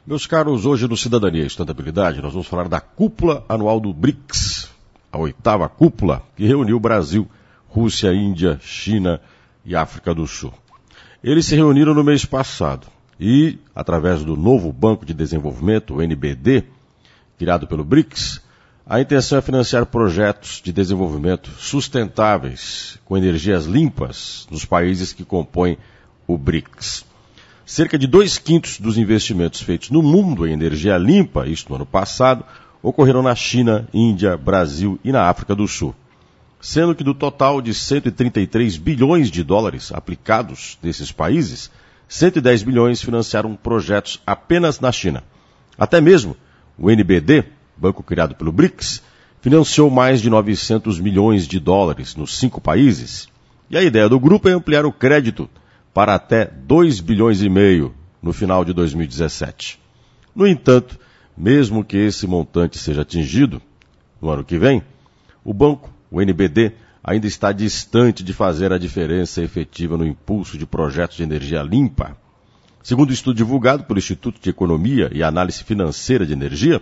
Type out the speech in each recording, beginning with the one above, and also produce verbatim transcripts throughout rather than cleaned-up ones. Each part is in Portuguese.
Meus caros, hoje no Cidadania e Sustentabilidade nós vamos falar da cúpula anual do BRICS, a oitava cúpula que reuniu Brasil, Rússia, Índia, China e África do Sul. Eles se reuniram no mês passado e, através do novo Banco de Desenvolvimento, o N B D, criado pelo BRICS, a intenção é financiar projetos de desenvolvimento sustentáveis com energias limpas nos países que compõem o BRICS. Cerca de dois quintos dos investimentos feitos no mundo em energia limpa, isto no ano passado, ocorreram na China, Índia, Brasil e na África do Sul. Sendo que do total de cento e trinta e três bilhões de dólares aplicados nesses países, cento e dez bilhões financiaram projetos apenas na China. Até mesmo o N B D, banco criado pelo BRICS, financiou mais de novecentos milhões de dólares nos cinco países. E a ideia do grupo é ampliar o crédito para até dois bilhões e meio no final de dois mil e dezessete. No entanto, mesmo que esse montante seja atingido no ano que vem, o banco, o N B D, ainda está distante de fazer a diferença efetiva no impulso de projetos de energia limpa. Segundo o estudo divulgado pelo Instituto de Economia e Análise Financeira de Energia,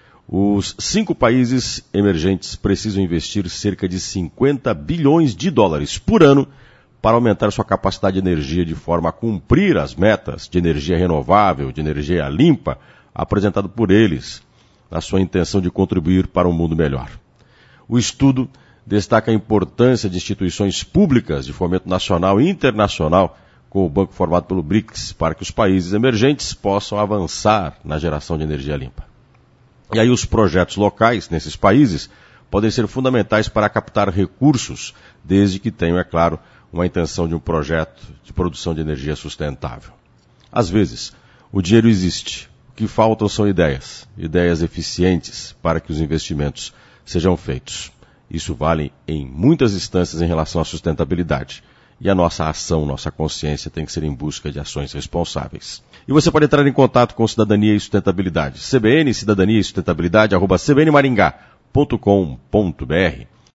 os cinco países emergentes precisam investir cerca de cinquenta bilhões de dólares por ano para aumentar sua capacidade de energia de forma a cumprir as metas de energia renovável, de energia limpa, apresentado por eles, na sua intenção de contribuir para um mundo melhor. O estudo destaca a importância de instituições públicas de fomento nacional e internacional, com o banco formado pelo BRICS, para que os países emergentes possam avançar na geração de energia limpa. E aí os projetos locais nesses países podem ser fundamentais para captar recursos, desde que tenham, é claro, uma intenção de um projeto de produção de energia sustentável. Às vezes, o dinheiro existe. O que faltam são ideias, ideias eficientes para que os investimentos sejam feitos. Isso vale em muitas instâncias em relação à sustentabilidade. E a nossa ação, nossa consciência tem que ser em busca de ações responsáveis. E você pode entrar em contato com Cidadania e Sustentabilidade. C B N, Cidadania e Sustentabilidade, arroba c b n maringá ponto com ponto b r.